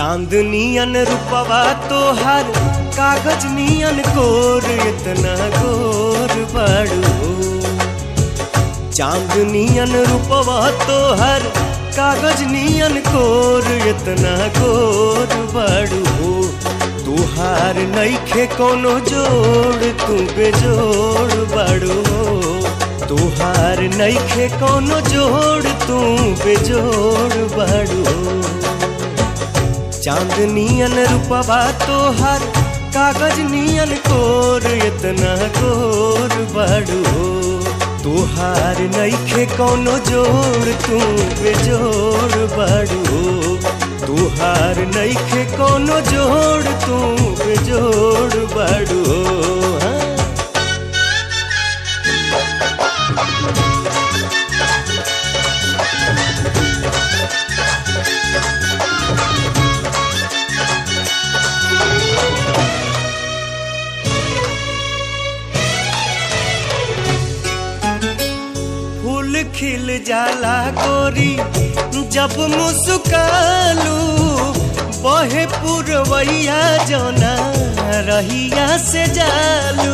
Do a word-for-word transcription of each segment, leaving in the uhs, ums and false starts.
चांदनियन रूपवा तोहर कागज नियन गोर इतना गोर बाड़ू। चांदनियन रूपवा तोहर कागज नियन गोर इतना गोर बाड़ू। तुहार नइखे कोनो जोड़ तू बेजोड़ बाड़ू। तुहार नइखे कोनो जोड़ तू बेजोड़ बाड़ू। चांदनियन रूपवा तोहर कागज नियन गोर इतना गोर बाड़ू। तुहार नइखे कोनो जोड़ तू बेजोड़ बाड़ू। तुहार नइखे कोनो जोड़ तू बेजोड़ बाड़ू। फूल खिल जाला गोरी जब मुस्कालू। बहे पुरवैया जौना रहिया से जालू।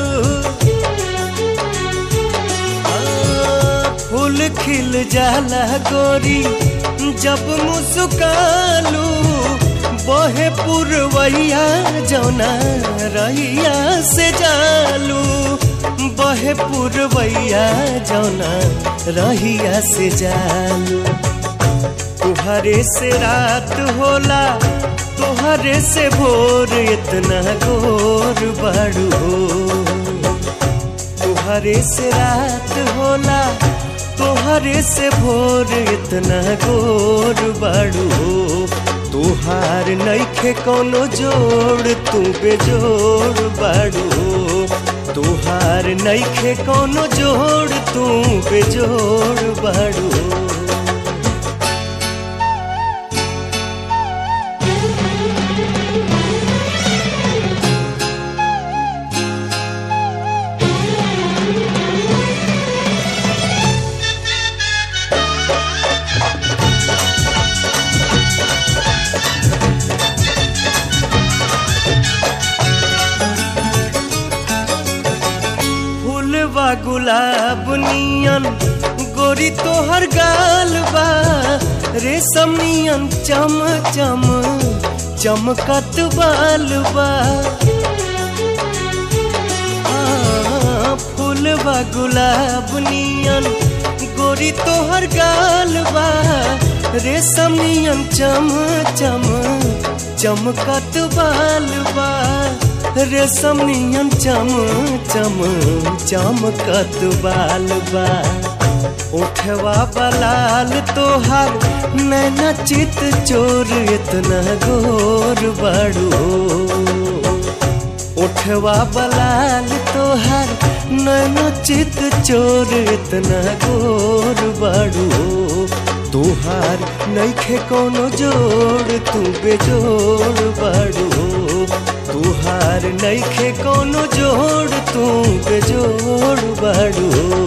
फूल खिल जाला गोरी जब मुस्कालू। बहे पुरवैया जौना रहिया से जालू। बहे पुरवैया जौना रहिया से जालू। तुहरे से रात होला तुहरे से भोर इतना गोर बाड़ू। तुहरे से रात होला तुहरे से भोर इतना गोर बाड़ू। तुहार नइखे कोनो जोड़ तू बेजोड़ बाड़ू। तुहार नइखे कोनो जोड़ तू बेजोड़ बाड़ू। फूलवा गुलाब नियन गोरी तोहर गाल बा। रेशम नियन चम चम चमकत बाल बा। फूलवा गुलाब नियन गोरी तोहर गाल बा। रेशम नियन चम चम चमकत बाल बा। रेशम नियन चम चम चमकत बाल बा। उठवा बलाल तोहर नैना चित चोर इतना गोर बाड़ू। उठवा बलाल तोहर नैना चित चोर इतना गोर बाड़ू। तुहार नइखे कोनो जोड़ तू बेजोड़ बाड़ू। तुहार नइखे कोनो जोड़ तू बेजोड़ बाड़ू।